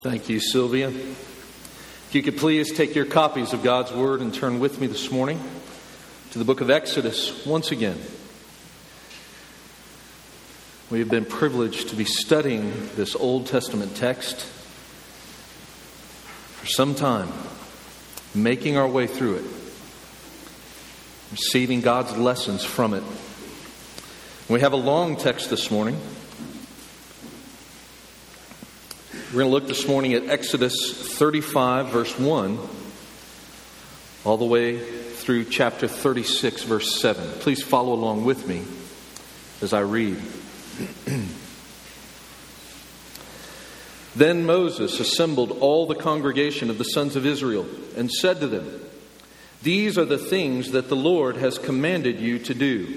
Thank you, Sylvia. If you could please take your copies of God's Word and turn with me this morning to the book of Exodus once again. We have been privileged to be studying this Old Testament text for some time, making our way through it, receiving God's lessons from it. We have a long text this morning. We're going to look this morning at Exodus 35, verse 1, all the way through chapter 36, verse 7. Please follow along with me as I read. Then Moses assembled all the congregation of the sons of Israel and said to them, "These are the things that the Lord has commanded you to do.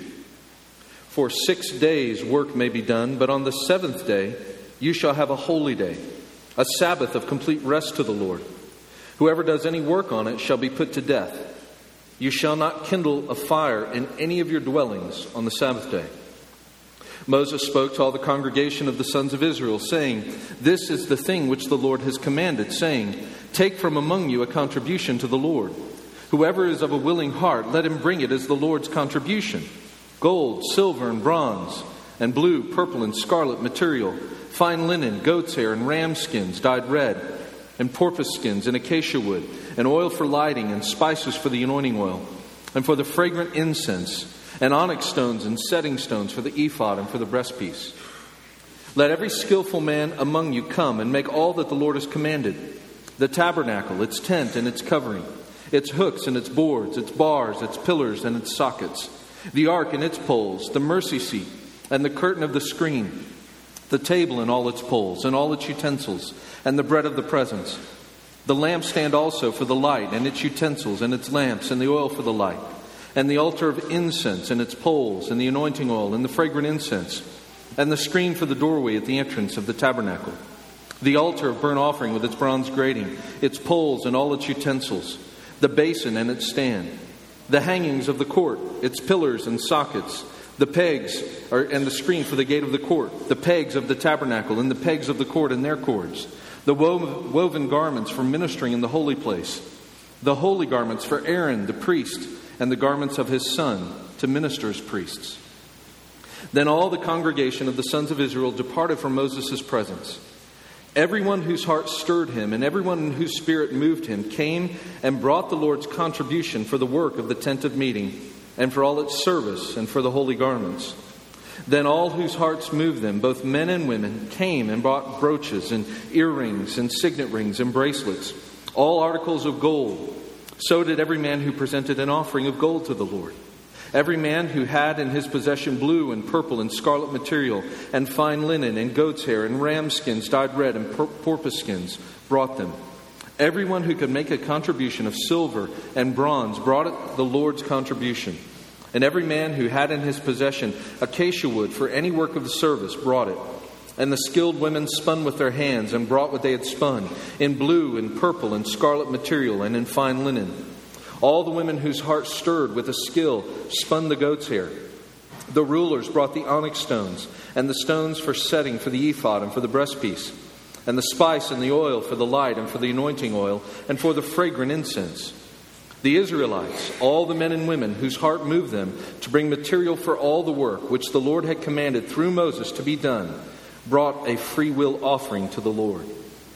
For 6 days work may be done, but on the seventh day you shall have a holy day, a Sabbath of complete rest to the Lord. Whoever does any work on it shall be put to death. You shall not kindle a fire in any of your dwellings on the Sabbath day." Moses spoke to all the congregation of the sons of Israel, saying, "This is the thing which the Lord has commanded, saying, take from among you a contribution to the Lord. Whoever is of a willing heart, let him bring it as the Lord's contribution. Gold, silver, and bronze, and blue, purple, and scarlet material, fine linen, goat's hair, and ram skins dyed red, and porpoise skins, and acacia wood, and oil for lighting, and spices for the anointing oil, and for the fragrant incense, and onyx stones and setting stones for the ephod and for the breastpiece. Let every skillful man among you come and make all that the Lord has commanded: the tabernacle, its tent and its covering, its hooks and its boards, its bars, its pillars and its sockets, the ark and its poles, the mercy seat and the curtain of the screen, the table and all its poles, and all its utensils, and the bread of the presence, the lampstand also for the light, and its utensils, and its lamps, and the oil for the light, and the altar of incense, and its poles, and the anointing oil, and the fragrant incense, and the screen for the doorway at the entrance of the tabernacle, the altar of burnt offering with its bronze grating, its poles, and all its utensils, the basin and its stand, the hangings of the court, its pillars and sockets, the pegs and the screen for the gate of the court, the pegs of the tabernacle and the pegs of the court and their cords, the woven garments for ministering in the holy place, the holy garments for Aaron the priest, and the garments of his son to minister as priests." Then all the congregation of the sons of Israel departed from Moses' presence. Everyone whose heart stirred him and everyone whose spirit moved him came and brought the Lord's contribution for the work of the tent of meeting, and for all its service, and for the holy garments. Then all whose hearts moved them, both men and women, came and brought brooches and earrings and signet rings and bracelets, all articles of gold. So did every man who presented an offering of gold to the Lord. Every man who had in his possession blue and purple and scarlet material, and fine linen and goat's hair and ram skins dyed red and porpoise skins brought them. Everyone who could make a contribution of silver and bronze brought it the Lord's contribution. And every man who had in his possession acacia wood for any work of the service brought it. And the skilled women spun with their hands and brought what they had spun, in blue and purple and scarlet material and in fine linen. All the women whose hearts stirred with a skill spun the goat's hair. The rulers brought the onyx stones and the stones for setting for the ephod and for the breastpiece, and the spice and the oil for the light, and for the anointing oil, and for the fragrant incense. The Israelites, all the men and women whose heart moved them to bring material for all the work which the Lord had commanded through Moses to be done, brought a free will offering to the Lord.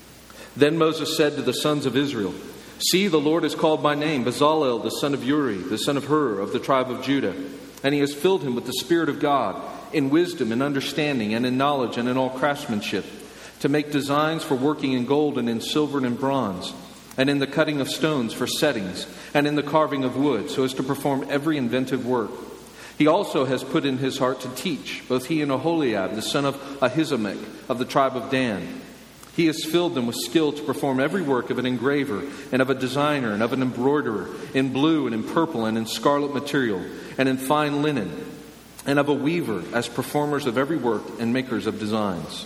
Then Moses said to the sons of Israel, "See, the Lord has called by name Bezalel the son of Uri, the son of Hur, of the tribe of Judah, and he has filled him with the Spirit of God, in wisdom and understanding, and in knowledge, and in all craftsmanship, to make designs for working in gold and in silver and in bronze, and in the cutting of stones for settings, and in the carving of wood, so as to perform every inventive work. He also has put in his heart to teach, both he and Aholiab, the son of Ahisamach, of the tribe of Dan. He has filled them with skill to perform every work of an engraver, and of a designer, and of an embroiderer, in blue and in purple and in scarlet material, and in fine linen, and of a weaver, as performers of every work and makers of designs.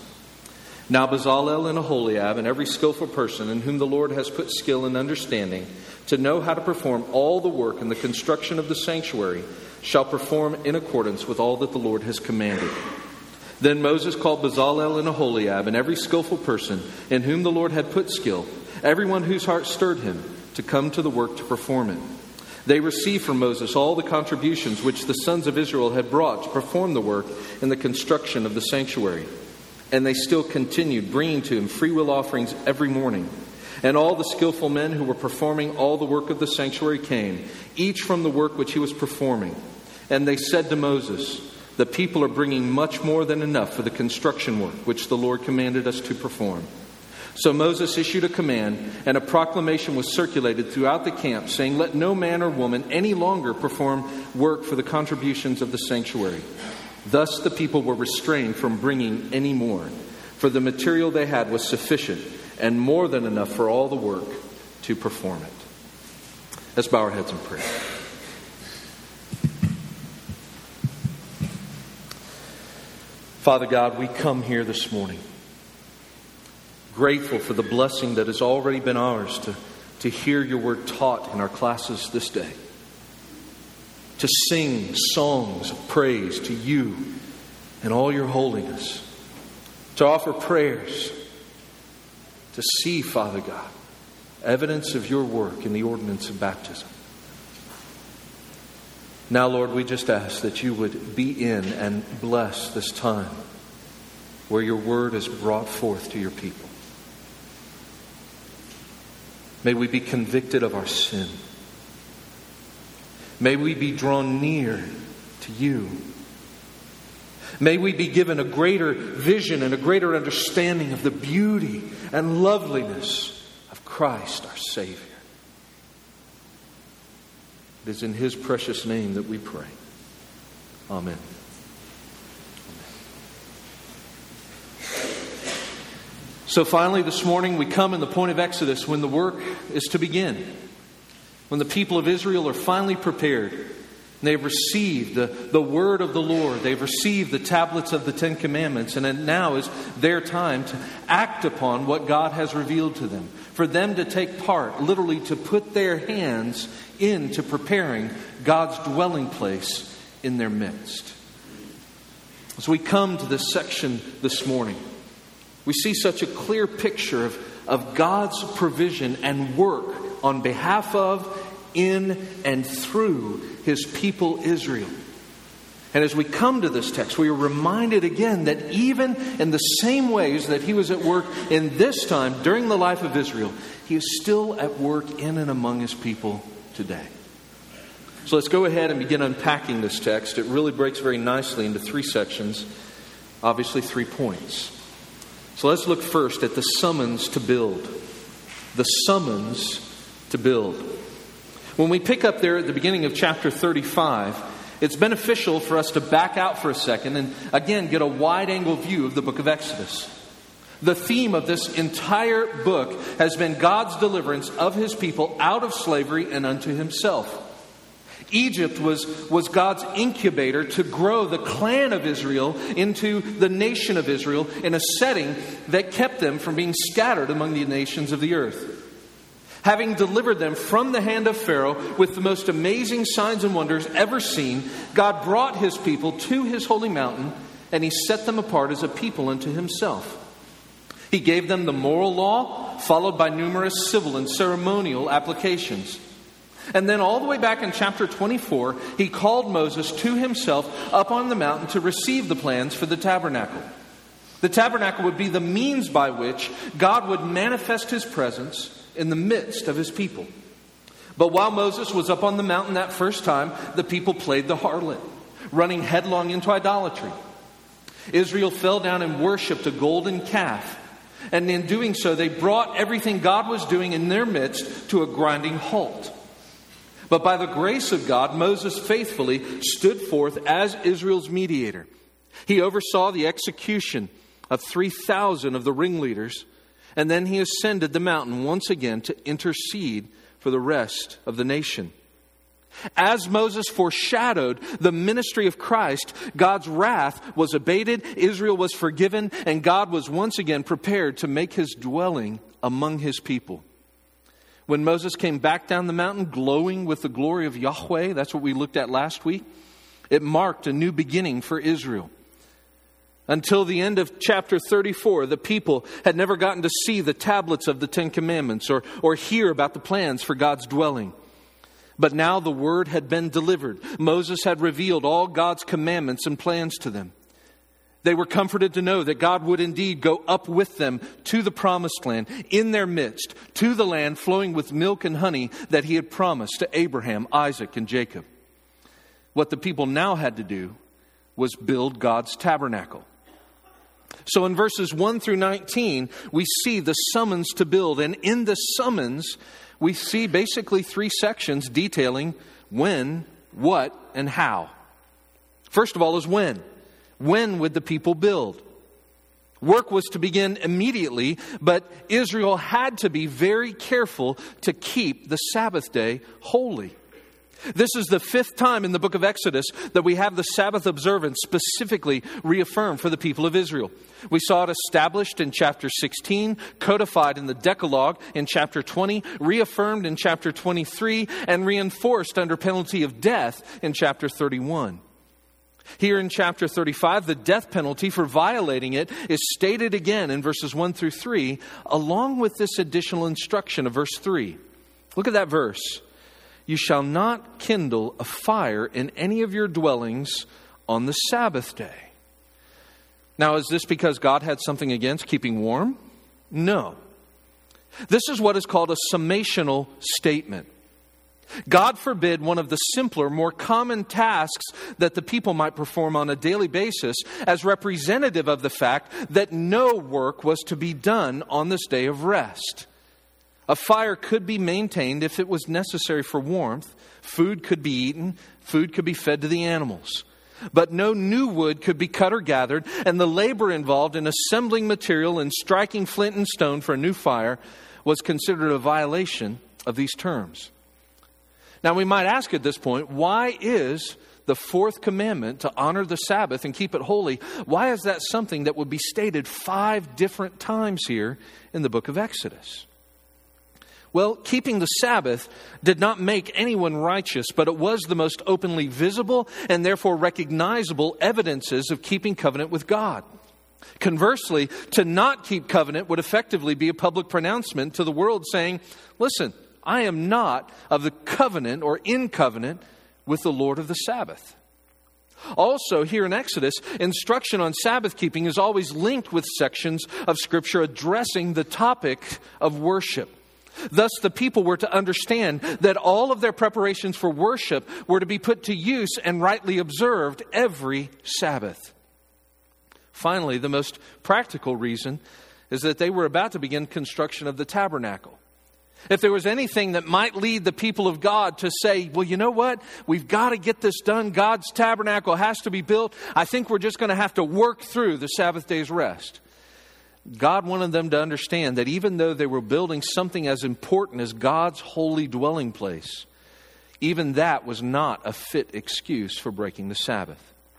Now Bezalel and Aholiab and every skillful person in whom the Lord has put skill and understanding to know how to perform all the work in the construction of the sanctuary shall perform in accordance with all that the Lord has commanded. Then Moses called Bezalel and Aholiab and every skillful person in whom the Lord had put skill, everyone whose heart stirred him, to come to the work to perform it. They received from Moses all the contributions which the sons of Israel had brought to perform the work in the construction of the sanctuary. And they still continued bringing to him freewill offerings every morning. And all the skillful men who were performing all the work of the sanctuary came, each from the work which he was performing. And they said to Moses, "The people are bringing much more than enough for the construction work which the Lord commanded us to perform." So Moses issued a command, and a proclamation was circulated throughout the camp, saying, "Let no man or woman any longer perform work for the contributions of the sanctuary." Thus the people were restrained from bringing any more, for the material they had was sufficient and more than enough for all the work to perform it. Let's bow our heads in prayer. Father God, we come here this morning grateful for the blessing that has already been ours to hear your word taught in our classes this day, to sing songs of praise to you and all your holiness, to offer prayers, to see, Father God, evidence of your work in the ordinance of baptism. Now, Lord, we just ask that you would be in and bless this time where your word is brought forth to your people. May we be convicted of our sin. May we be drawn near to you. May we be given a greater vision and a greater understanding of the beauty and loveliness of Christ, our Savior. It is in His precious name that we pray. Amen. So finally this morning we come in the point of Exodus when the work is to begin. When the people of Israel are finally prepared. They've received the word of the Lord. They've received the tablets of the Ten Commandments. And now is their time to act upon what God has revealed to them. For them to take part, literally to put their hands into preparing God's dwelling place in their midst. As we come to this section this morning, we see such a clear picture of God's provision and work on behalf of, in, and through His people Israel. And as we come to this text, we are reminded again that even in the same ways that He was at work in this time during the life of Israel, He is still at work in and among His people today. So let's go ahead and begin unpacking this text. It really breaks very nicely into three sections, obviously 3 points. So let's look first at the summons to build. The summons to build. When we pick up there at the beginning of chapter 35, it's beneficial for us to back out for a second and again get a wide-angle view of the book of Exodus. The theme of this entire book has been God's deliverance of His people out of slavery and unto Himself. Egypt was God's incubator to grow the clan of Israel into the nation of Israel in a setting that kept them from being scattered among the nations of the earth. Having delivered them from the hand of Pharaoh with the most amazing signs and wonders ever seen, God brought His people to His holy mountain and He set them apart as a people unto Himself. He gave them the moral law, followed by numerous civil and ceremonial applications. And then all the way back in chapter 24, He called Moses to Himself up on the mountain to receive the plans for the tabernacle. The tabernacle would be the means by which God would manifest His presence in the midst of His people. But while Moses was up on the mountain that first time, the people played the harlot, running headlong into idolatry. Israel fell down and worshipped a golden calf. And in doing so, they brought everything God was doing in their midst to a grinding halt. But by the grace of God, Moses faithfully stood forth as Israel's mediator. He oversaw the execution of 3,000 of the ringleaders, and then he ascended the mountain once again to intercede for the rest of the nation. As Moses foreshadowed the ministry of Christ, God's wrath was abated, Israel was forgiven, and God was once again prepared to make His dwelling among His people. When Moses came back down the mountain glowing with the glory of Yahweh, that's what we looked at last week, it marked a new beginning for Israel. Until the end of chapter 34, the people had never gotten to see the tablets of the Ten Commandments or hear about the plans for God's dwelling. But now the word had been delivered. Moses had revealed all God's commandments and plans to them. They were comforted to know that God would indeed go up with them to the promised land, in their midst, to the land flowing with milk and honey that He had promised to Abraham, Isaac, and Jacob. What the people now had to do was build God's tabernacle. So in verses 1 through 19, we see the summons to build. And in the summons, we see basically 3 sections detailing when, what, and how. First of all is when. When would the people build? Work was to begin immediately, but Israel had to be very careful to keep the Sabbath day holy. This is the 5th time in the book of Exodus that we have the Sabbath observance specifically reaffirmed for the people of Israel. We saw it established in chapter 16, codified in the Decalogue in chapter 20, reaffirmed in chapter 23, and reinforced under penalty of death in chapter 31. Here in chapter 35, the death penalty for violating it is stated again in verses 1 through 3, along with this additional instruction of verse 3. Look at that verse. You shall not kindle a fire in any of your dwellings on the Sabbath day. Now, is this because God had something against keeping warm? No. This is what is called a summational statement. God forbid one of the simpler, more common tasks that the people might perform on a daily basis as representative of the fact that no work was to be done on this day of rest. A fire could be maintained if it was necessary for warmth. Food could be eaten. Food could be fed to the animals. But no new wood could be cut or gathered, and the labor involved in assembling material and striking flint and stone for a new fire was considered a violation of these terms. Now we might ask at this point, why is the 4th commandment to honor the Sabbath and keep it holy, why is that something that would be stated 5 different times here in the book of Exodus? Well, keeping the Sabbath did not make anyone righteous, but it was the most openly visible and therefore recognizable evidences of keeping covenant with God. Conversely, to not keep covenant would effectively be a public pronouncement to the world saying, listen, I am not of the covenant or in covenant with the Lord of the Sabbath. Also, here in Exodus, instruction on Sabbath keeping is always linked with sections of Scripture addressing the topic of worship. Thus, the people were to understand that all of their preparations for worship were to be put to use and rightly observed every Sabbath. Finally, the most practical reason is that they were about to begin construction of the tabernacle. If there was anything that might lead the people of God to say, well, you know what? We've got to get this done. God's tabernacle has to be built. I think we're just going to have to work through the Sabbath day's rest. God wanted them to understand that even though they were building something as important as God's holy dwelling place, even that was not a fit excuse for breaking the Sabbath.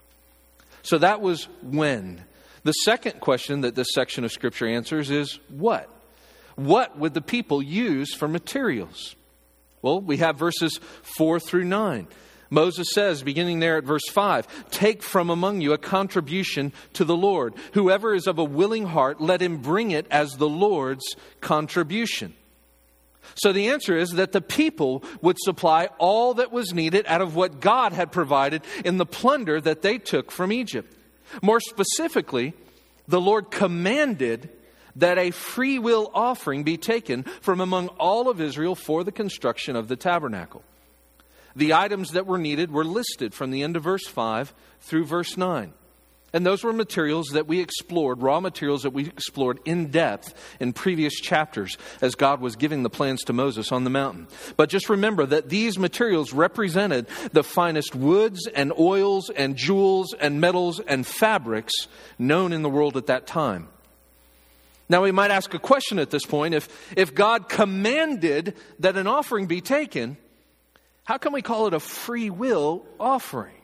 So that was when. The second question that this section of Scripture answers is what? What would the people use for materials? Well, we have verses 4 through 9. Moses says, beginning there at verse 5, take from among you a contribution to the Lord. Whoever is of a willing heart, let him bring it as the Lord's contribution. So the answer is that the people would supply all that was needed out of what God had provided in the plunder that they took from Egypt. More specifically, the Lord commanded that a free will offering be taken from among all of Israel for the construction of the tabernacle. The items that were needed were listed from the end of verse 5 through verse 9. And those were materials that we explored, raw materials that we explored in depth in previous chapters as God was giving the plans to Moses on the mountain. But just remember that these materials represented the finest woods and oils and jewels and metals and fabrics known in the world at that time. Now we might ask a question at this point. If God commanded that an offering be taken, how can we call it a free will offering?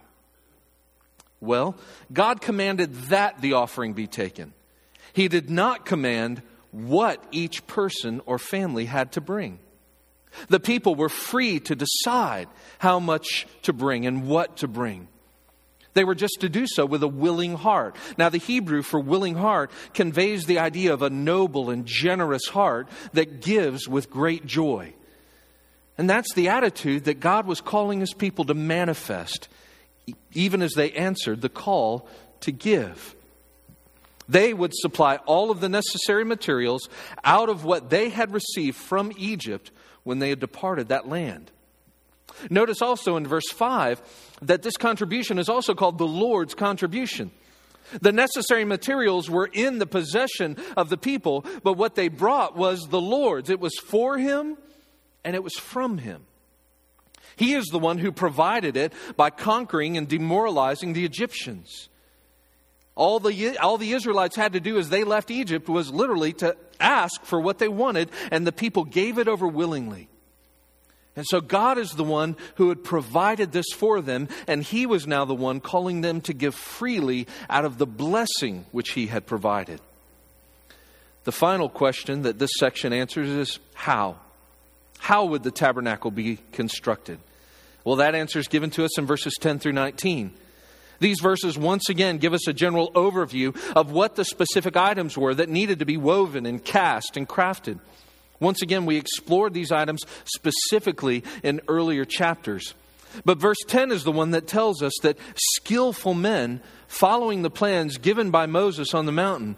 Well, God commanded that the offering be taken. He did not command what each person or family had to bring. The people were free to decide how much to bring and what to bring. They were just to do so with a willing heart. Now, the Hebrew for willing heart conveys the idea of a noble and generous heart that gives with great joy. And that's the attitude that God was calling His people to manifest, even as they answered the call to give. They would supply all of the necessary materials out of what they had received from Egypt when they had departed that land. Notice also in verse 5 that this contribution is also called the Lord's contribution. The necessary materials were in the possession of the people, but what they brought was the Lord's. It was for Him and it was from Him. He is the one who provided it by conquering and demoralizing the Egyptians. All the Israelites had to do as they left Egypt was literally to ask for what they wanted, and the people gave it over willingly. And so God is the one who had provided this for them, and He was now the one calling them to give freely out of the blessing which He had provided. The final question that this section answers is how? How would the tabernacle be constructed? Well, that answer is given to us in verses 10 through 19. These verses once again give us a general overview of what the specific items were that needed to be woven and cast and crafted. Once again, we explored these items specifically in earlier chapters. But verse 10 is the one that tells us that skillful men, following the plans given to Moses on the mountain,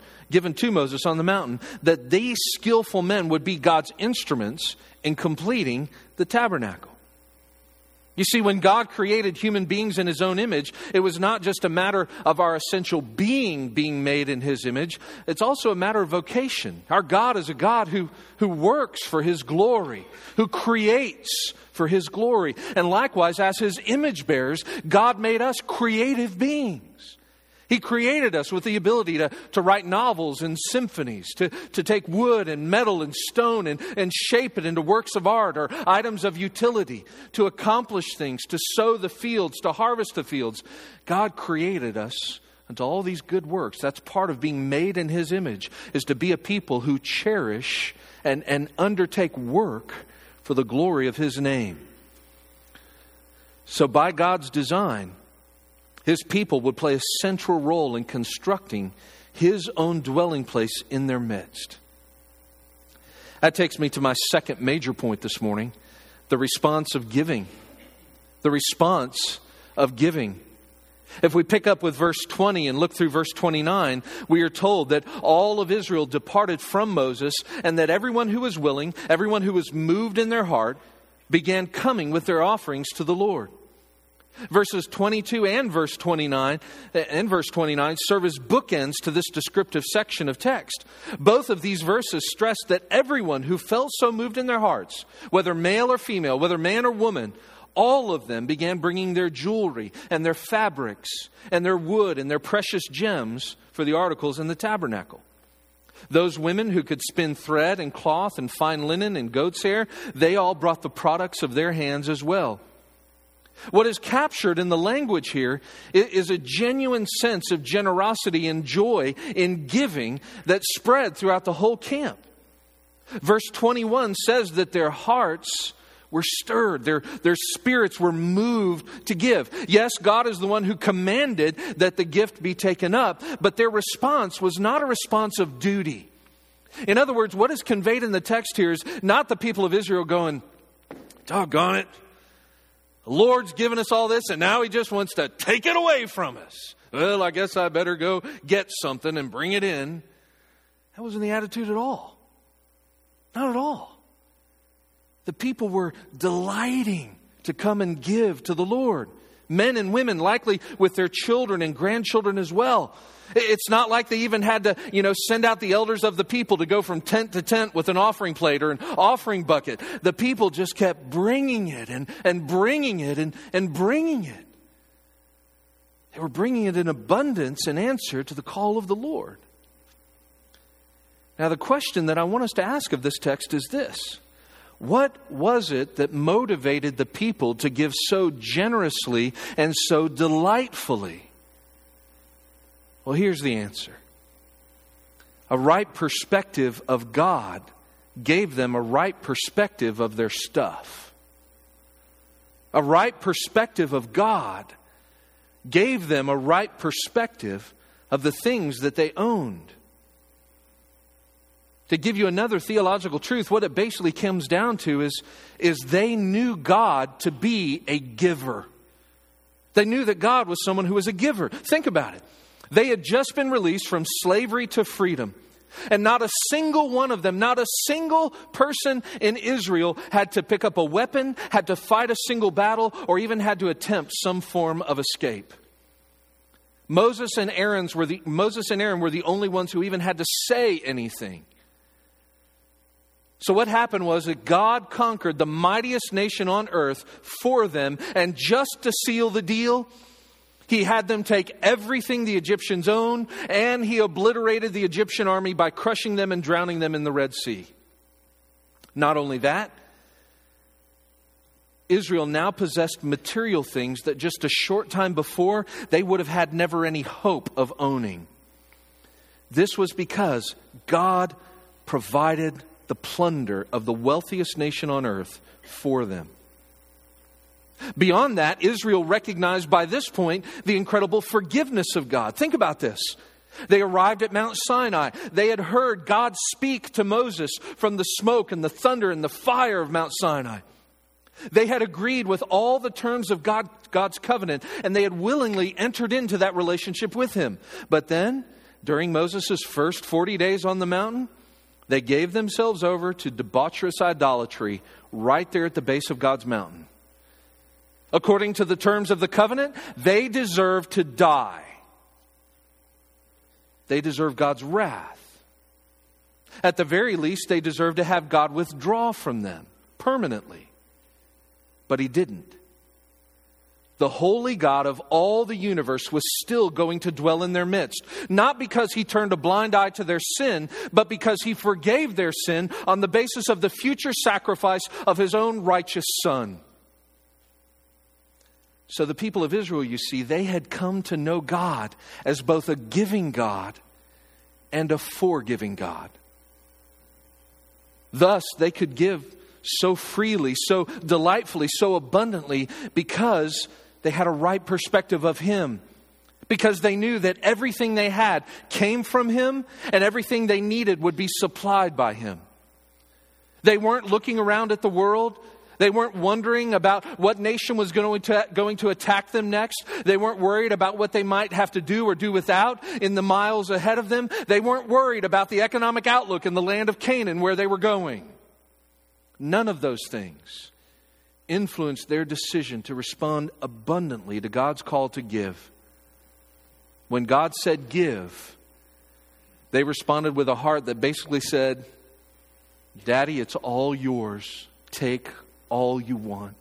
that these skillful men would be God's instruments in completing the tabernacle. You see, when God created human beings in His own image, it was not just a matter of our essential being made in His image. It's also a matter of vocation. Our God is a God who works for His glory, who creates for His glory. And likewise, as His image bearers, God made us creative beings. He created us with the ability to write novels and symphonies, to take wood and metal and stone and shape it into works of art or items of utility, to accomplish things, to sow the fields, to harvest the fields. God created us unto all these good works. That's part of being made in His image, is to be a people who cherish and undertake work for the glory of His name. So by God's design, His people would play a central role in constructing His own dwelling place in their midst. That takes me to my second major point this morning, the response of giving. The response of giving. If we pick up with verse 20 and look through verse 29, we are told that all of Israel departed from Moses, and that everyone who was willing, everyone who was moved in their heart, began coming with their offerings to the Lord. Verses 22 and verse 29 serve as bookends to this descriptive section of text. Both of these verses stress that everyone who felt so moved in their hearts, whether male or female, whether man or woman, all of them began bringing their jewelry and their fabrics and their wood and their precious gems for the articles in the tabernacle. Those women who could spin thread and cloth and fine linen and goat's hair, they all brought the products of their hands as well. What is captured in the language here is a genuine sense of generosity and joy in giving that spread throughout the whole camp. Verse 21 says that their hearts were stirred, their spirits were moved to give. Yes, God is the one who commanded that the gift be taken up, but their response was not a response of duty. In other words, what is conveyed in the text here is not the people of Israel going, doggone it, the Lord's given us all this and now He just wants to take it away from us. Well, I guess I better go get something and bring it in. That wasn't the attitude at all. Not at all. The people were delighting to come and give to the Lord. Men and women, likely with their children and grandchildren as well. It's not like they even had to, send out the elders of the people to go from tent to tent with an offering plate or an offering bucket. The people just kept bringing it and bringing it and bringing it. They were bringing it in abundance in answer to the call of the Lord. Now, the question that I want us to ask of this text is this. What was it that motivated the people to give so generously and so delightfully? Well, here's the answer. A right perspective of God gave them a right perspective of their stuff. A right perspective of God gave them a right perspective of the things that they owned. To give you another theological truth, what it basically comes down to is they knew God to be a giver. They knew that God was someone who was a giver. Think about it. They had just been released from slavery to freedom. And not a single one of them, not a single person in Israel had to pick up a weapon, had to fight a single battle, or even had to attempt some form of escape. Moses and Aaron were the only ones who even had to say anything. So what happened was that God conquered the mightiest nation on earth for them, and just to seal the deal, He had them take everything the Egyptians owned, and He obliterated the Egyptian army by crushing them and drowning them in the Red Sea. Not only that, Israel now possessed material things that just a short time before they would have had never any hope of owning. This was because God provided the plunder of the wealthiest nation on earth for them. Beyond that, Israel recognized by this point the incredible forgiveness of God. Think about this. They arrived at Mount Sinai. They had heard God speak to Moses from the smoke and the thunder and the fire of Mount Sinai. They had agreed with all the terms of God's covenant, and they had willingly entered into that relationship with Him. But then, during Moses' first 40 days on the mountain, they gave themselves over to debaucherous idolatry right there at the base of God's mountain. According to the terms of the covenant, they deserve to die. They deserve God's wrath. At the very least, they deserve to have God withdraw from them permanently. But He didn't. The holy God of all the universe was still going to dwell in their midst. Not because He turned a blind eye to their sin, but because He forgave their sin on the basis of the future sacrifice of His own righteous Son. So the people of Israel, you see, they had come to know God as both a giving God and a forgiving God. Thus, they could give so freely, so delightfully, so abundantly because they had a right perspective of Him. Because they knew that everything they had came from Him and everything they needed would be supplied by Him. They weren't looking around at the world. They weren't wondering about what nation was going to attack them next. They weren't worried about what they might have to do or do without in the miles ahead of them. They weren't worried about the economic outlook in the land of Canaan where they were going. None of those things influenced their decision to respond abundantly to God's call to give. When God said give, they responded with a heart that basically said, Daddy, it's all yours. Take all you want.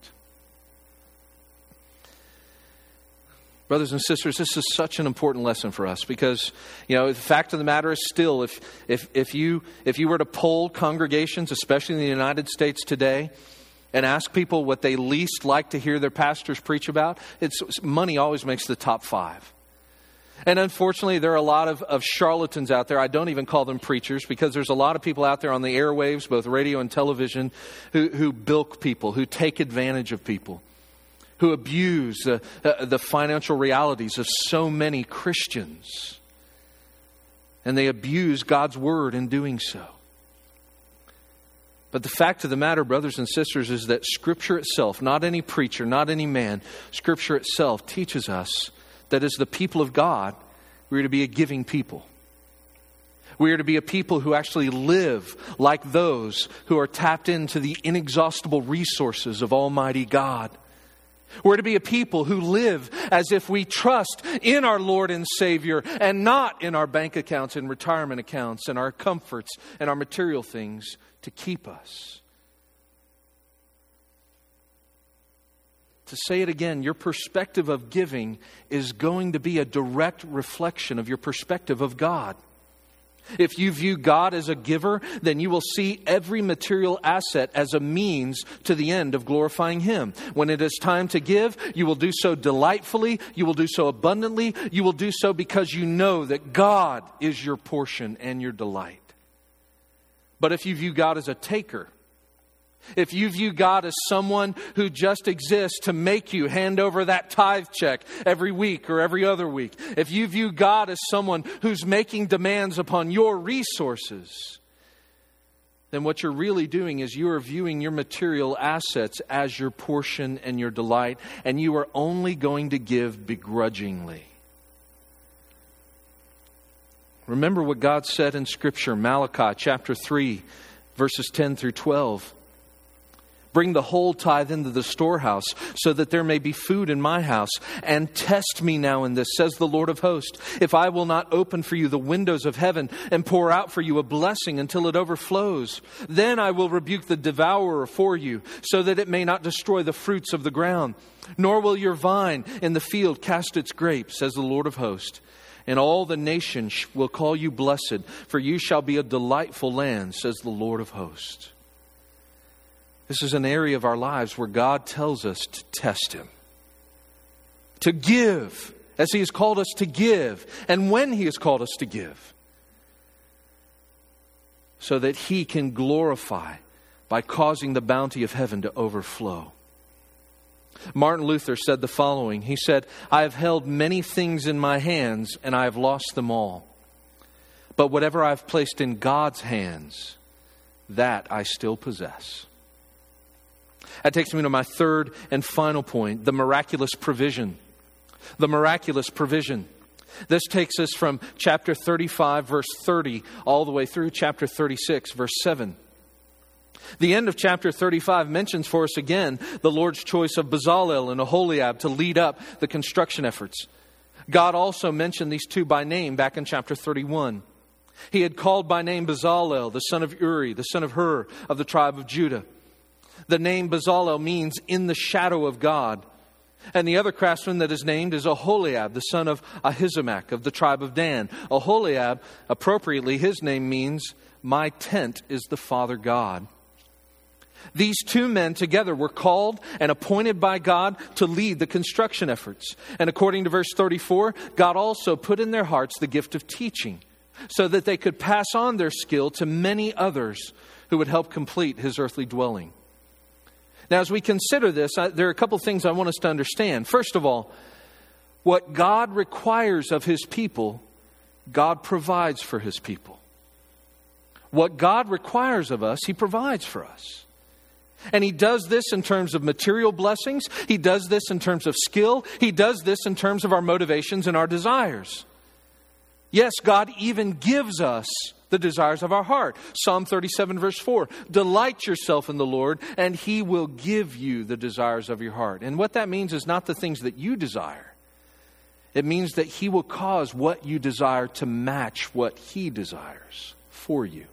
Brothers and sisters, this is such an important lesson for us because, the fact of the matter is still, if you were to poll congregations, especially in the United States today, and ask people what they least like to hear their pastors preach about, money always makes the top 5. And unfortunately, there are a lot of charlatans out there. I don't even call them preachers because there's a lot of people out there on the airwaves, both radio and television, who bilk people, who take advantage of people, who abuse the financial realities of so many Christians. And they abuse God's word in doing so. But the fact of the matter, brothers and sisters, is that Scripture itself, not any preacher, not any man, Scripture itself teaches us that as the people of God, we are to be a giving people. We are to be a people who actually live like those who are tapped into the inexhaustible resources of Almighty God. We're to be a people who live as if we trust in our Lord and Savior and not in our bank accounts and retirement accounts and our comforts and our material things to keep us. To say it again, your perspective of giving is going to be a direct reflection of your perspective of God. If you view God as a giver, then you will see every material asset as a means to the end of glorifying Him. When it is time to give, you will do so delightfully, you will do so abundantly, you will do so because you know that God is your portion and your delight. But if you view God as a taker, If you view God as someone who just exists to make you hand over that tithe check every week or every other week, if you view God as someone who's making demands upon your resources, then what you're really doing is you are viewing your material assets as your portion and your delight, and you are only going to give begrudgingly. Remember what God said in Scripture, Malachi chapter 3, verses 10 through 12. Bring the whole tithe into the storehouse, so that there may be food in my house. And test me now in this, says the Lord of hosts, if I will not open for you the windows of heaven and pour out for you a blessing until it overflows. Then I will rebuke the devourer for you, so that it may not destroy the fruits of the ground. Nor will your vine in the field cast its grapes, says the Lord of hosts. And all the nations will call you blessed, for you shall be a delightful land, says the Lord of hosts. This is an area of our lives where God tells us to test Him, to give, as He has called us to give, and when He has called us to give, so that He can glorify by causing the bounty of heaven to overflow. Martin Luther said the following. He said, I have held many things in my hands, and I have lost them all. But whatever I have placed in God's hands, that I still possess. That takes me to my third and final point, the miraculous provision. The miraculous provision. This takes us from chapter 35, verse 30, all the way through chapter 36, verse 7. The end of chapter 35 mentions for us again the Lord's choice of Bezalel and Aholiab to lead up the construction efforts. God also mentioned these two by name back in chapter 31. He had called by name Bezalel, the son of Uri, the son of Hur, of the tribe of Judah. The name Bezalel means in the shadow of God. And the other craftsman that is named is Aholiab, the son of Ahisamach, of the tribe of Dan. Aholiab, appropriately, his name means, my tent is the Father God. These two men together were called and appointed by God to lead the construction efforts. And according to verse 34, God also put in their hearts the gift of teaching, so that they could pass on their skill to many others who would help complete His earthly dwelling. Now, as we consider this, there are a couple things I want us to understand. First of all, what God requires of His people, God provides for His people. What God requires of us, He provides for us. And He does this in terms of material blessings. He does this in terms of skill. He does this in terms of our motivations and our desires. Yes, God even gives us the desires of our heart. Psalm 37 verse 4, delight yourself in the Lord, and He will give you the desires of your heart. And what that means is not the things that you desire. It means that He will cause what you desire to match what He desires for you.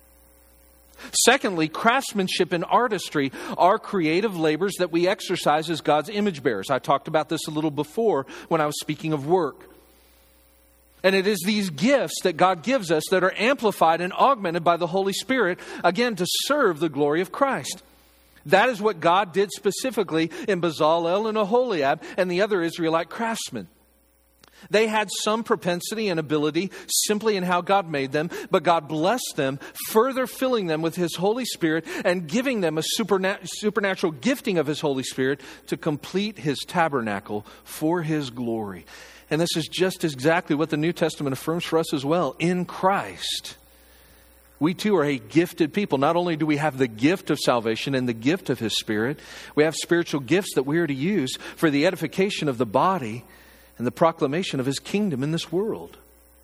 Secondly, craftsmanship and artistry are creative labors that we exercise as God's image bearers. I talked about this a little before when I was speaking of work. And it is these gifts that God gives us that are amplified and augmented by the Holy Spirit, again, to serve the glory of Christ. That is what God did specifically in Bezalel and Aholiab and the other Israelite craftsmen. They had some propensity and ability simply in how God made them, but God blessed them, further filling them with His Holy Spirit and giving them a supernatural gifting of His Holy Spirit to complete His tabernacle for His glory. And this is just exactly what the New Testament affirms for us as well. In Christ, we too are a gifted people. Not only do we have the gift of salvation and the gift of His Spirit, we have spiritual gifts that we are to use for the edification of the body and the proclamation of His kingdom in this world.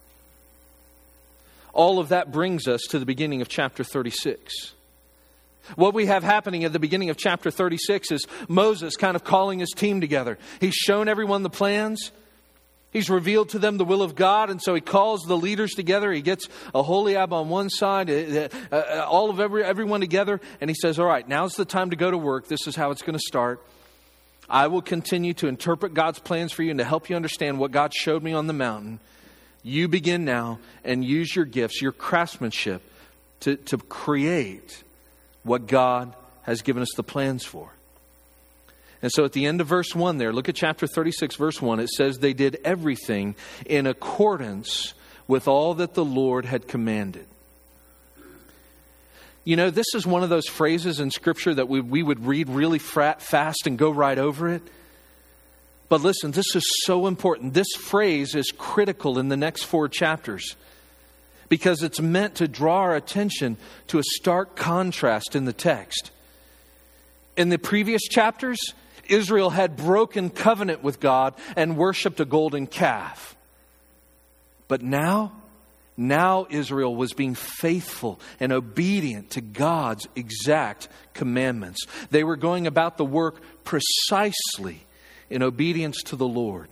All of that brings us to the beginning of chapter 36. What we have happening at the beginning of chapter 36 is Moses kind of calling his team together. He's shown everyone the plans. He's revealed to them the will of God, and so he calls the leaders together. He gets Aholiab on one side, everyone together, and he says, all right, now's the time to go to work. This is how it's going to start. I will continue to interpret God's plans for you and to help you understand what God showed me on the mountain. You begin now and use your gifts, your craftsmanship, to create what God has given us the plans for. And so at the end of verse 1 there, look at chapter 36, verse 1. It says they did everything in accordance with all that the Lord had commanded. You know, this is one of those phrases in Scripture that we would read really fast and go right over it. But listen, this is so important. This phrase is critical in the next 4 chapters because it's meant to draw our attention to a stark contrast in the text. In the previous chapters, Israel had broken covenant with God and worshipped a golden calf. But now Israel was being faithful and obedient to God's exact commandments. They were going about the work precisely in obedience to the Lord.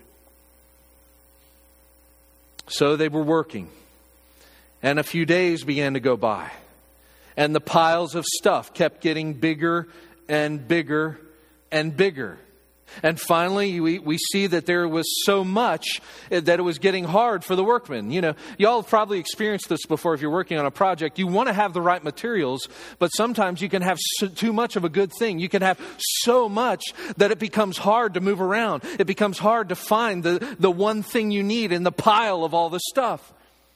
So they were working, and a few days began to go by, and the piles of stuff kept getting bigger and bigger and bigger. And finally, we see that there was so much that it was getting hard for the workmen. You know, y'all have probably experienced this before if you're working on a project. You want to have the right materials, but sometimes you can have too much of a good thing. You can have so much that it becomes hard to move around. It becomes hard to find the one thing you need in the pile of all the stuff.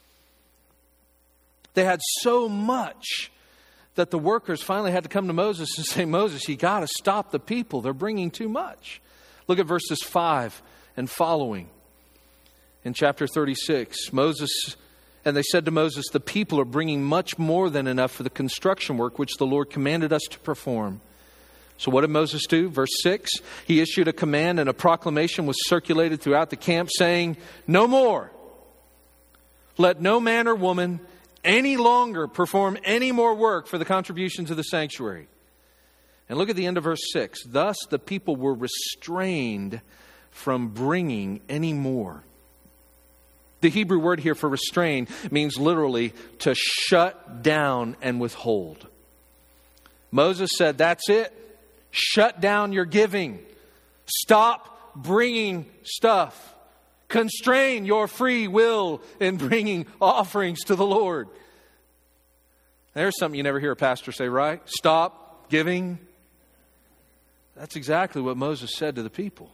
They had so much that the workers finally had to come to Moses and say, Moses, you got to stop the people. They're bringing too much. Look at verses 5 and following. In chapter 36, and they said to Moses, the people are bringing much more than enough for the construction work which the Lord commanded us to perform. So what did Moses do? Verse 6, he issued a command and a proclamation was circulated throughout the camp saying, no more. Let no man or woman any longer perform any more work for the contributions of the sanctuary. And look at the end of verse 6. Thus the people were restrained from bringing any more. The Hebrew word here for restrain means literally to shut down and withhold. Moses said, that's it. Shut down your giving. Stop bringing stuff. Constrain your free will in bringing offerings to the Lord. There's something you never hear a pastor say, right? Stop giving. That's exactly what Moses said to the people.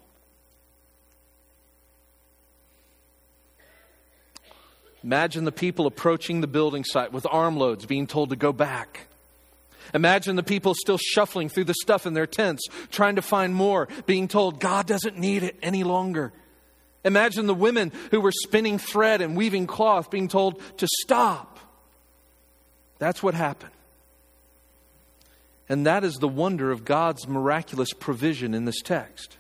Imagine the people approaching the building site with armloads, being told to go back. Imagine the people still shuffling through the stuff in their tents, trying to find more, being told God doesn't need it any longer. Imagine the women who were spinning thread and weaving cloth being told to stop. That's what happened. And that is the wonder of God's miraculous provision in this text.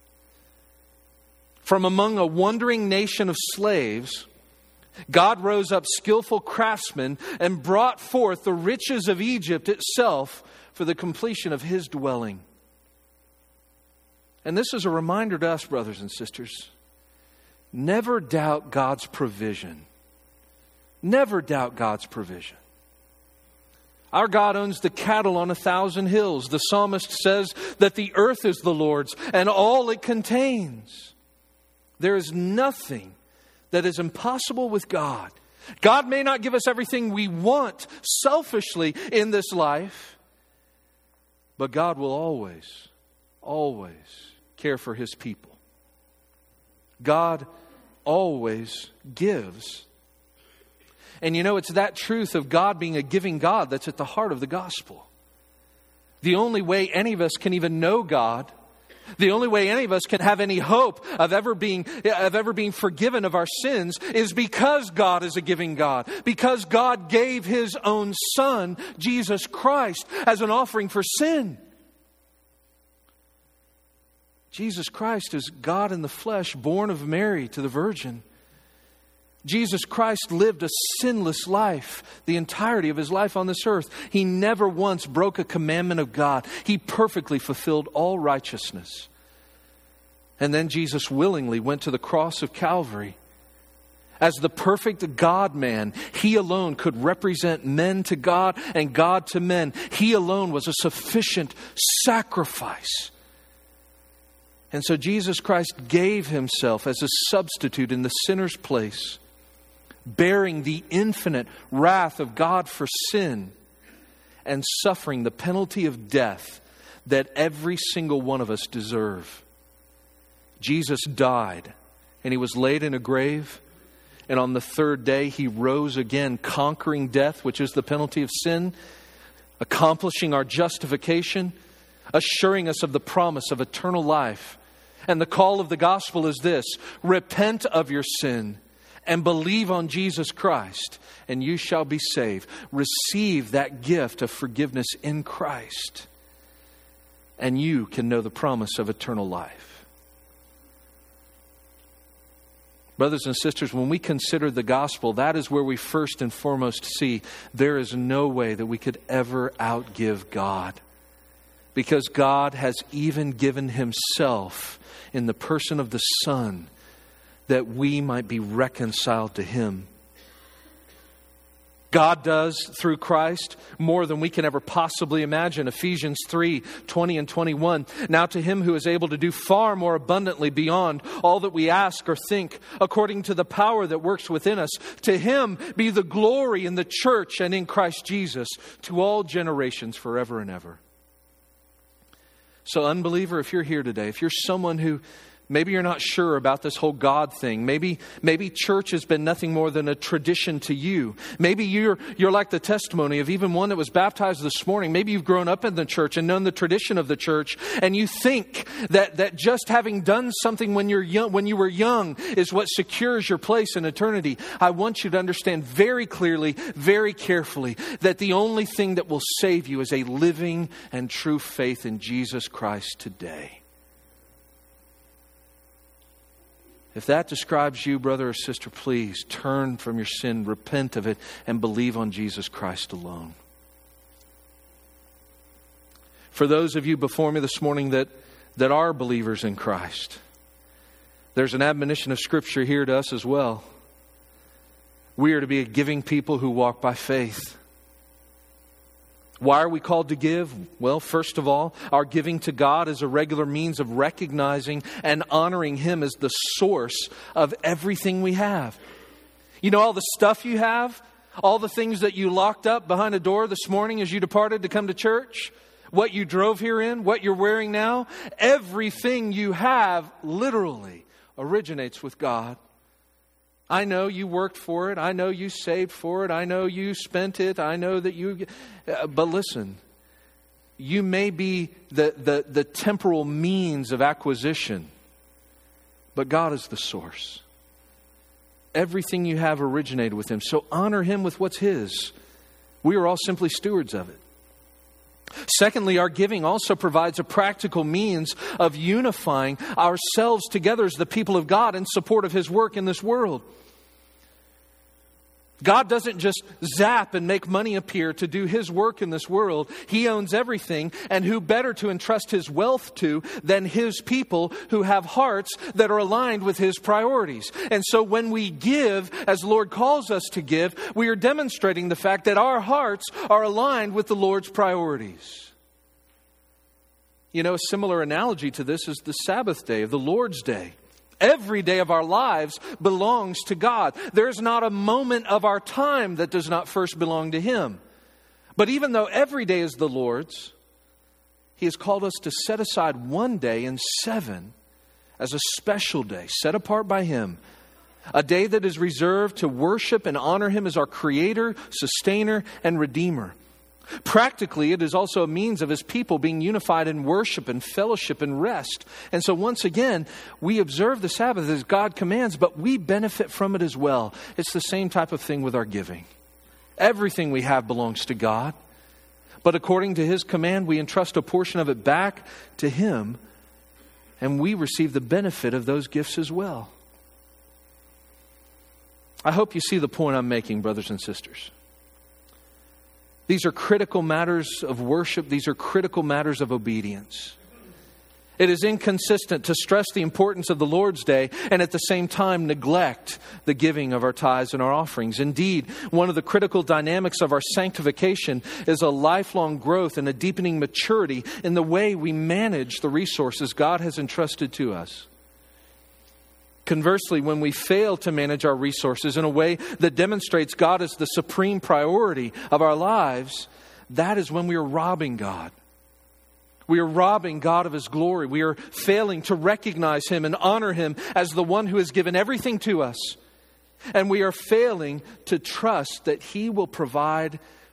From among a wandering nation of slaves, God rose up skillful craftsmen and brought forth the riches of Egypt itself for the completion of His dwelling. And this is a reminder to us, brothers and sisters. Never doubt God's provision. Never doubt God's provision. Our God owns the cattle on 1,000 hills. The psalmist says that the earth is the Lord's and all it contains. There is nothing that is impossible with God. God may not give us everything we want selfishly in this life, but God will always, always care for His people. God always gives. And you know, it's that truth of God being a giving God that's at the heart of the gospel. The only way any of us can even know God, the only way any of us can have any hope of ever being forgiven of our sins is because God is a giving God. Because God gave His own Son, Jesus Christ, as an offering for sin. Jesus Christ is God in the flesh, born of Mary to the Virgin. Jesus Christ lived a sinless life, the entirety of His life on this earth. He never once broke a commandment of God. He perfectly fulfilled all righteousness. And then Jesus willingly went to the cross of Calvary. As the perfect God-man, He alone could represent men to God and God to men. He alone was a sufficient sacrifice. And so Jesus Christ gave Himself as a substitute in the sinner's place, bearing the infinite wrath of God for sin and suffering the penalty of death that every single one of us deserve. Jesus died and He was laid in a grave, and on the third day He rose again, conquering death, which is the penalty of sin, accomplishing our justification, assuring us of the promise of eternal life. And the call of the gospel is this: repent of your sin and believe on Jesus Christ, and you shall be saved. Receive that gift of forgiveness in Christ, and you can know the promise of eternal life. Brothers and sisters, when we consider the gospel, that is where we first and foremost see there is no way that we could ever outgive God. Because God has even given Himself in the person of the Son that we might be reconciled to Him. God does, through Christ, more than we can ever possibly imagine. Ephesians 3:20 and 21. Now to Him who is able to do far more abundantly beyond all that we ask or think, according to the power that works within us, to Him be the glory in the church and in Christ Jesus to all generations forever and ever. So unbeliever, if you're here today, if you're someone who maybe you're not sure about this whole God thing. Maybe church has been nothing more than a tradition to you. Maybe you're like the testimony of even one that was baptized this morning. Maybe you've grown up in the church and known the tradition of the church, and you think that just having done something when you were young is what secures your place in eternity. I want you to understand very clearly, very carefully, that the only thing that will save you is a living and true faith in Jesus Christ today. If that describes you, brother or sister, please turn from your sin, repent of it, and believe on Jesus Christ alone. For those of you before me this morning that are believers in Christ, there's an admonition of Scripture here to us as well. We are to be a giving people who walk by faith. Why are we called to give? Well, first of all, our giving to God is a regular means of recognizing and honoring Him as the source of everything we have. You know, all the stuff you have, all the things that you locked up behind a door this morning as you departed to come to church, what you drove here in, what you're wearing now, everything you have literally originates with God. I know you worked for it. I know you saved for it. I know you spent it. I know that you... But listen, you may be the temporal means of acquisition, but God is the source. Everything you have originated with Him. So honor Him with what's His. We are all simply stewards of it. Secondly, our giving also provides a practical means of unifying ourselves together as the people of God in support of His work in this world. God doesn't just zap and make money appear to do His work in this world. He owns everything, and who better to entrust His wealth to than His people who have hearts that are aligned with His priorities. And so when we give, as the Lord calls us to give, we are demonstrating the fact that our hearts are aligned with the Lord's priorities. You know, a similar analogy to this is the Sabbath day, the Lord's day. Every day of our lives belongs to God. There's not a moment of our time that does not first belong to Him. But even though every day is the Lord's, He has called us to set aside one day in 7 as a special day, set apart by Him. A day that is reserved to worship and honor Him as our Creator, Sustainer, and Redeemer. Practically, it is also a means of His people being unified in worship and fellowship and rest. And so once again, we observe the Sabbath as God commands, but we benefit from it as well. It's the same type of thing with our giving. Everything we have belongs to God. But according to His command, we entrust a portion of it back to Him, and we receive the benefit of those gifts as well. I hope you see the point I'm making, brothers and sisters. These are critical matters of worship. These are critical matters of obedience. It is inconsistent to stress the importance of the Lord's Day and at the same time neglect the giving of our tithes and our offerings. Indeed, one of the critical dynamics of our sanctification is a lifelong growth and a deepening maturity in the way we manage the resources God has entrusted to us. Conversely, when we fail to manage our resources in a way that demonstrates God as the supreme priority of our lives, that is when we are robbing God. We are robbing God of His glory. We are failing to recognize Him and honor Him as the one who has given everything to us. And we are failing to trust that He will provide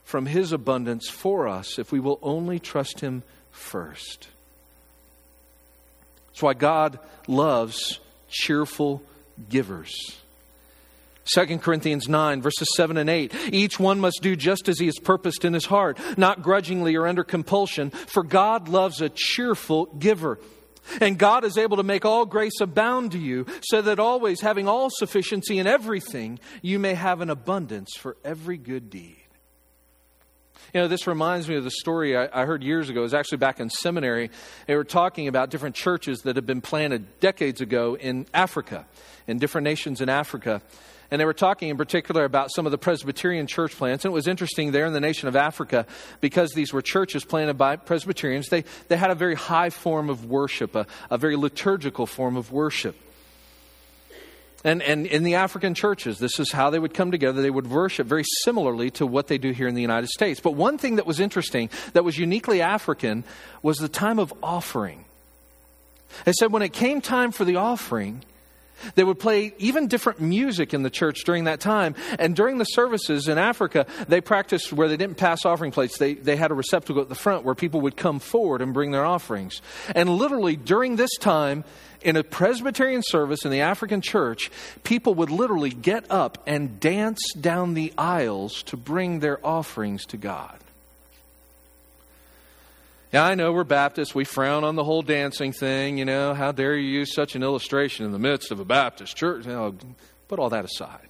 from His abundance for us if we will only trust Him first. That's why God loves cheerful givers. 2 Corinthians 9, verses 7 and 8. Each one must do just as he has purposed in his heart, not grudgingly or under compulsion, for God loves a cheerful giver. And God is able to make all grace abound to you, so that always, having all sufficiency in everything, you may have an abundance for every good deed. You know, this reminds me of the story I heard years ago. It was actually back in seminary. They were talking about different churches that had been planted decades ago in Africa, in different nations in Africa. And they were talking in particular about some of the Presbyterian church plants. And it was interesting there in the nation of Africa, because these were churches planted by Presbyterians, they had a very high form of worship, a very liturgical form of worship. And in the African churches, this is how they would come together. They would worship very similarly to what they do here in the United States. But one thing that was interesting, that was uniquely African, was the time of offering. They said when it came time for the offering, they would play even different music in the church during that time. And during the services in Africa, they practiced where they didn't pass offering plates. They had a receptacle at the front where people would come forward and bring their offerings. And literally during this time, in a Presbyterian service in the African church, people would literally get up and dance down the aisles to bring their offerings to God. Yeah, I know we're Baptists. We frown on the whole dancing thing. You know, how dare you use such an illustration in the midst of a Baptist church? You know, put all that aside.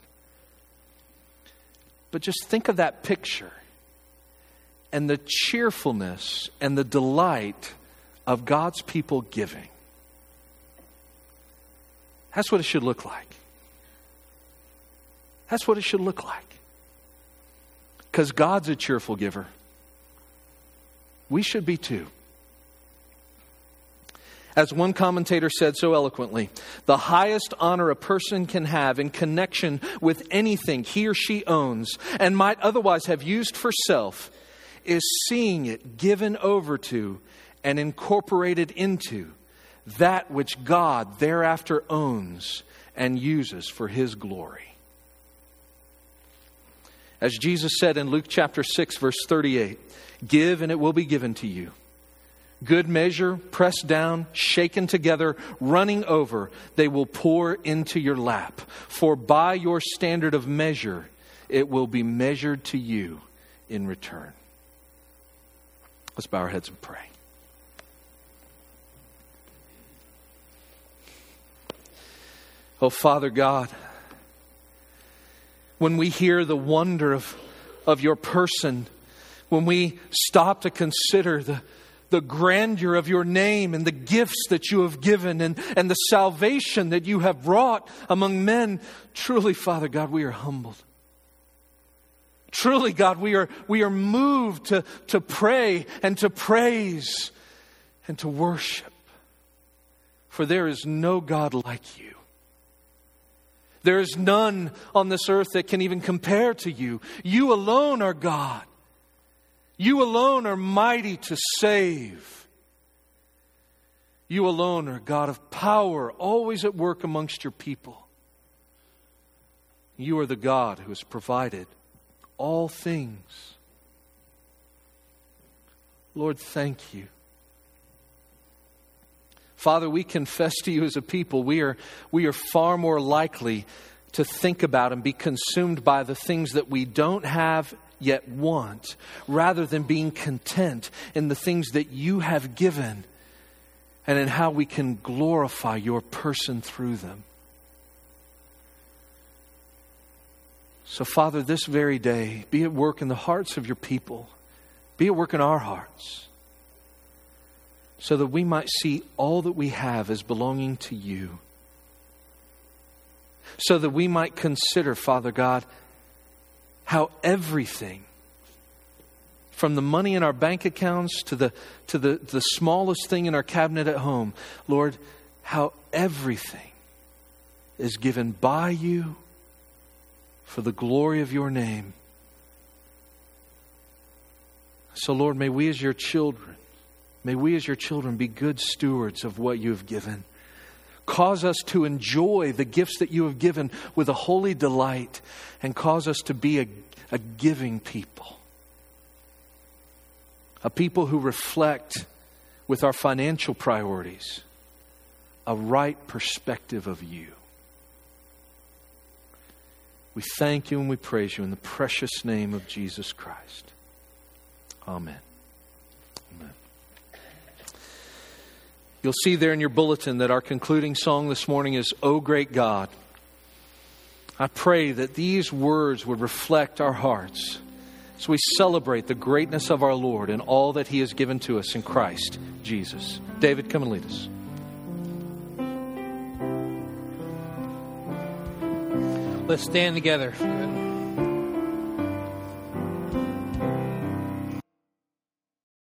But just think of that picture and the cheerfulness and the delight of God's people giving. That's what it should look like. That's what it should look like. Because God's a cheerful giver. We should be too. As one commentator said so eloquently, the highest honor a person can have in connection with anything he or she owns and might otherwise have used for self is seeing it given over to and incorporated into that which God thereafter owns and uses for His glory. As Jesus said in Luke chapter 6, verse 38, "Give and it will be given to you. Good measure, pressed down, shaken together, running over, they will pour into your lap. For by your standard of measure, it will be measured to you in return." Let's bow our heads and pray. Oh, Father God, when we hear the wonder of your person, when we stop to consider the grandeur of your name and the gifts that you have given and the salvation that you have brought among men, truly, Father God, we are humbled. Truly, God, we are moved to pray and to praise and to worship. For there is no God like you. There is none on this earth that can even compare to you. You alone are God. You alone are mighty to save. You alone are God of power, always at work amongst your people. You are the God who has provided all things. Lord, thank you. Father, we confess to you as a people, we are far more likely to think about and be consumed by the things that we don't have yet want, rather than being content in the things that you have given and in how we can glorify your person through them. So, Father, this very day, be at work in the hearts of your people. Be at work in our hearts, so that we might see all that we have as belonging to you. So that we might consider, Father God, how everything, from the money in our bank accounts to the smallest thing in our cabinet at home, Lord, how everything is given by you for the glory of your name. So, Lord, may we as your children be good stewards of what you have given. Cause us to enjoy the gifts that you have given with a holy delight, and cause us to be a giving people. a people who reflect with our financial priorities a right perspective of you. We thank you and we praise you in the precious name of Jesus Christ. Amen. Amen. You'll see there in your bulletin that our concluding song this morning is, O Great God. I pray that these words would reflect our hearts as we celebrate the greatness of our Lord and all that He has given to us in Christ Jesus. David, come and lead us. Let's stand together.